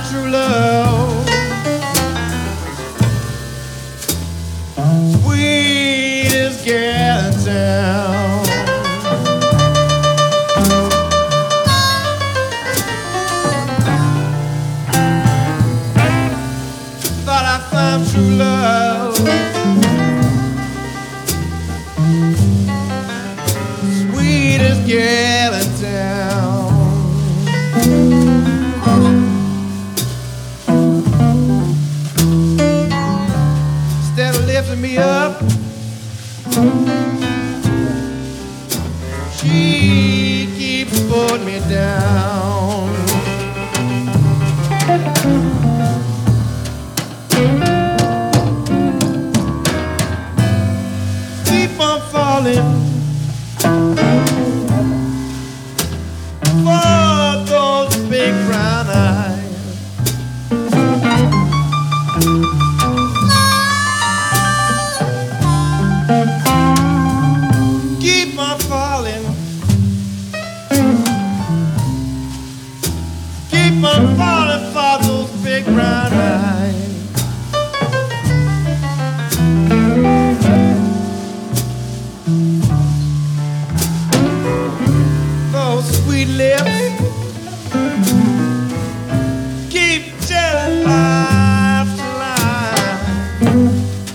true love. Sweetest girl in town. Thought I found true love. Sweetest girl in town. Instead of lifting me up, she keeps putting me down. Keep on falling for those big brown eyes. Keep on falling. Keep on falling for those big brown eyes. Those sweet lips keep telling lies to lie.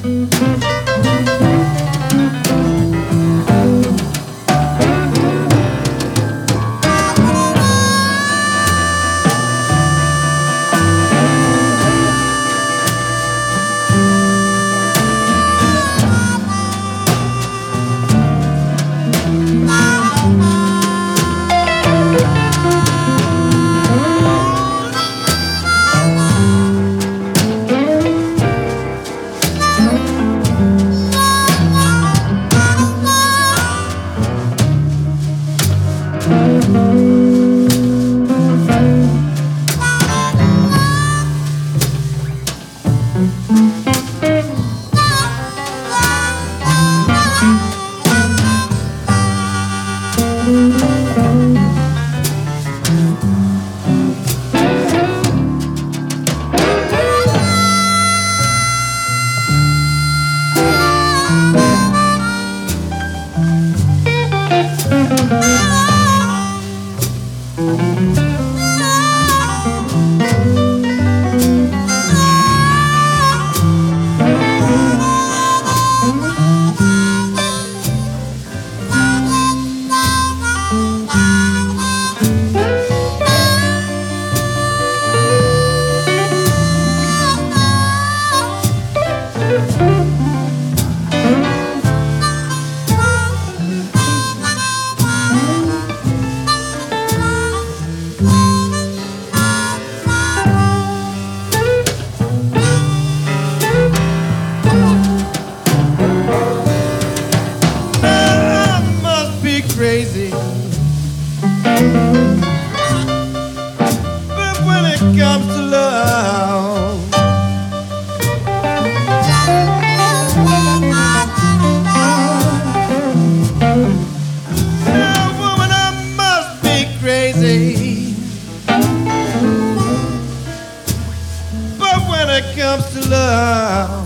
Crazy, but when it comes to love, oh, woman, I must be crazy. But when it comes to love,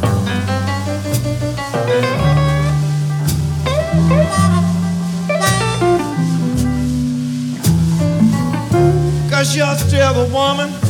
'cause you're still the woman